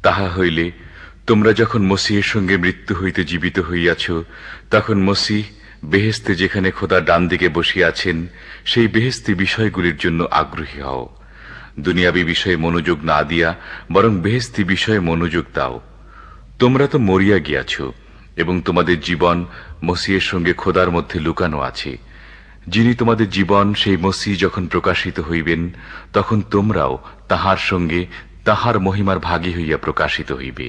তাহা হইলে তোমরা যখন মসিহের সঙ্গে মৃত্যু হইতে জীবিত হইয়াছ, তখন মসিহ বেহেশতে যেখানে খোদার ডান দিকে বসিয়া আছেন, সেই বেহেশতি বিষয়গুলির জন্য আগ্রহী হও। দুনিয়াবী বিষয়ে মনোযোগ না দিয়া বরং বেহেশতি বিষয়ে মনোযোগ দাও। তোমরা তো মরিয়া গিয়াছ এবং তোমাদের জীবন মসিহের সঙ্গে খোদার মধ্যে লুকানো আছে। যিনি তোমাদের জীবন, সেই মসিহ যখন প্রকাশিত হইবেন, তখন তোমরাও তাহার সঙ্গে তাহার মহিমার ভাগী হইয়া প্রকাশিত হইবে।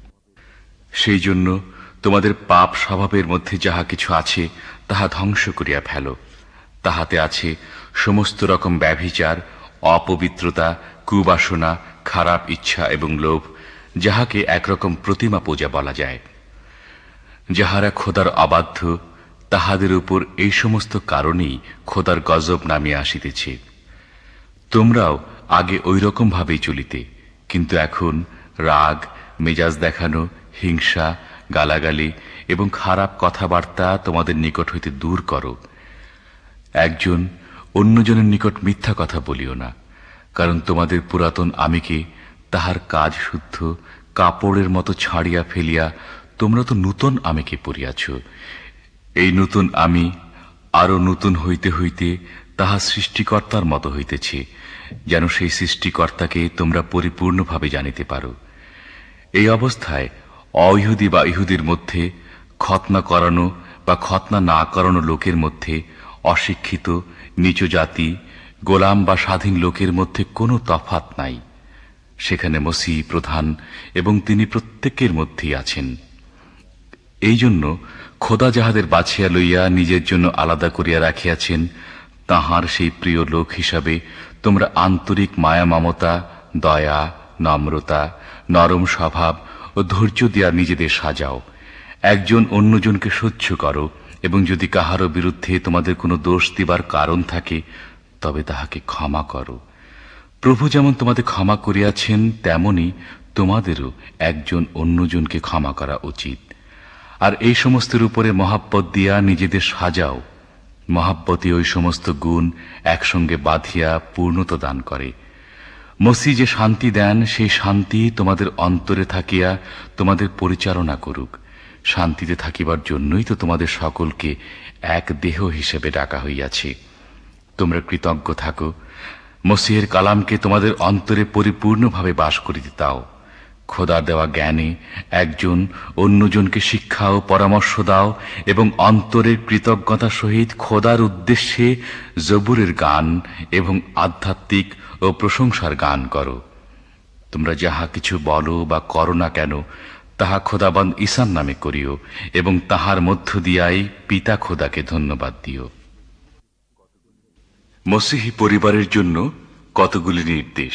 সেই জন্য তোমাদের পাপ স্বভাবের মধ্যে যাহা কিছু আছে তাহা ধ্বংস করিয়া ফেল। তাহাতে আছে সমস্ত রকম ব্যভিচার, অপবিত্রতা, কুবাসনা, খারাপ ইচ্ছা এবং লোভ, যাহাকে একরকম প্রতিমা পূজা বলা যায়। যাহারা খোদার অবাধ্য, তাহাদের উপর এই সমস্ত কারণেই খোদার গজব নামিয়া আসিতেছে। তোমরাও আগে ঐরকম ভাবেই চলিতে, কিন্তু এখন রাগ, মেজাজ দেখানো, হিংসা, গালাগালি এবং খারাপ কথাবার্তা তোমাদের নিকট হইতে দূর করো। একজন অন্যজনের নিকট মিথ্যা কথা বলিও না, কারণ তোমাদের পুরাতন আমিকে তাহার কাজ শুদ্ধ কাপড়ের মতো ছাড়িয়া ফেলিয়া তোমরা তো নূতন আমিকে পরিয়াছ। এই নূতন আমি আরো নূতন হইতে হইতে তাহা সৃষ্টিকর্তার মতো হইতেছে, যেন সেই সৃষ্টিকর্তাকে তোমরা পরিপূর্ণভাবে জানিতে পারো। এই অবস্থায় অইহুদি বা ইহুদির মধ্যে, খতনা করানো বা খতনা না করানো লোকের মধ্যে, অশিক্ষিত, নীচ জাতি, গোলাম বা স্বাধীন লোকের মধ্যে কোনো তফাৎ নাই। সেখানে মসিহ প্রধান এবং তিনি প্রত্যেকের মধ্যেই আছেন। এই জন্য খোদা যাহাদের বাছিয়া লইয়া নিজের জন্য আলাদা করিয়া রাখিয়াছেন, তাহার সেই প্রিয় লোক হিসাবে তোমরা আন্তরিক মায়া, মমতা, দয়া, নম্রতা, নরম স্বভাব ও ধৈর্য দিয়া নিজেদের সাজাও। একজন অন্যজনকে সহ্য করো, এবং যদি কাহারও বিরুদ্ধে তোমাদের কোনো দোষ দিবার কারণ থাকে, তবে তাহাকে ক্ষমা করো। প্রভু যেমন তোমাদের ক্ষমা করিয়াছেন, তেমনি তোমাদেরও একজন অন্যজনকে ক্ষমা করা উচিত। আর এই সমস্তের উপরে মহাব্বত দিয়া নিজেদের সাজাও। মহাব্বতে ওই সমস্ত গুণ একসঙ্গে বাঁধিয়া পূর্ণতা দান করে। মসিহ যে শান্তি দেন, সেই শান্তি তোমাদের অন্তরে থাকিয়া তোমাদের পরিচালনা করুক। শান্তিতে থাকিবার জন্যই তো তোমাদের সকলকে এক দেহ হিসেবে ডাকা হইয়াছে। তোমরা কৃতজ্ঞ থাকো। মসিহের কালামকে তোমাদের অন্তরে পরিপূর্ণভাবে বাস করিতে দাও। খোদার দেওয়া জ্ঞানে একজন অন্যজনকে শিক্ষা ও পরামর্শ দাও, এবং অন্তরের কৃতজ্ঞতা সহিত খোদার উদ্দেশ্যে জবুরের গান এবং আধ্যাত্মিক ও প্রশংসার গান করো। তোমরা যাহা কিছু বলো বা করো না কেন, তাহা খোদাবন্দ ঈসার নামে করিও, এবং তাহার মধ্য দিয়াই পিতা খোদাকে ধন্যবাদ দিও। মসিহি পরিবারের জন্য কতগুলি নির্দেশ।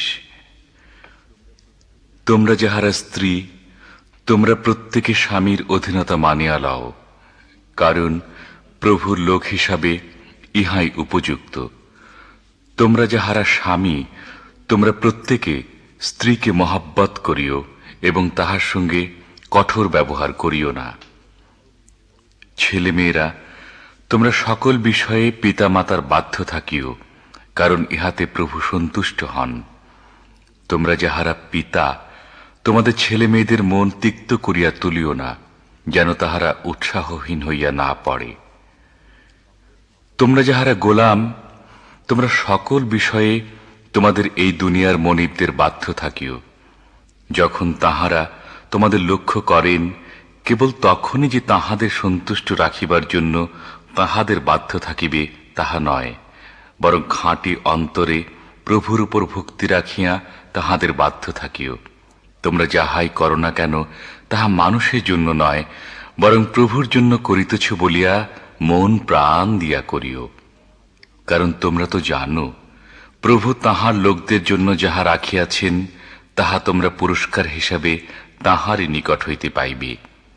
তোমরা যাহারা স্ত্রী, তোমরা প্রত্যেকে স্বামীর অধীনতা মানিয়া লও, কারণ প্রভুর লোক হিসাবে ইহাই উপযুক্ত। তোমরা যাহারা স্বামী, তোমরা প্রত্যেকে স্ত্রীকে মহাব্বত করিও এবং তাহার সঙ্গে কঠোর ব্যবহার করিও না। ছেলেমেয়েরা, তোমরা সকল বিষয়ে পিতা মাতার বাধ্য থাকিও, কারণ ইহাতে প্রভু সন্তুষ্ট হন। তোমরা যাহারা পিতা, তোমাদের ছেলে মেয়েদের মন তিক্ত করিয়া তুলিও না, যেন তাহারা উৎসাহহীন হইয়া না পড়ে। তোমরা যাহারা গোলাম, তোমরা সকল বিষয়ে তোমাদের এই দুনিয়ার মনিবদের বাধ্য থাকিও। যখন তাহারা তোমাদের লক্ষ্য করেন, কেবল তখনই যে তাহাদের সন্তুষ্ট রাখিবার জন্য তাহাদের বাধ্য থাকিবে, তাহা নয়, বরং খাঁটি অন্তরে প্রভুর উপর ভক্তি রাখিয়া তাহাদের বাধ্য থাকিও। তোমরা যাহাই করো না কেন, তাহা মানুষের জন্য নয়, বরং প্রভুর জন্য করিতেছ বলিয়া মন প্রাণ দিয়া করিও। কারণ তোমরা তো জানো, প্রভু তাহার লোকদের জন্য যাহা রাখিয়াছেন, তাহা তোমরা পুরস্কার হিসাবে তাহারই নিকট হইতে পাইবে।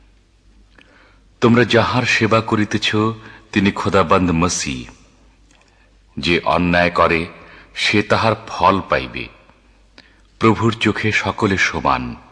তোমরা যাহার সেবা করিতেছ, তিনি খোদাবন্দ মসিহ। যে অন্যায় করে, সে তাহার ফল পাইবে। প্রভুর চোখে সকলে সমান।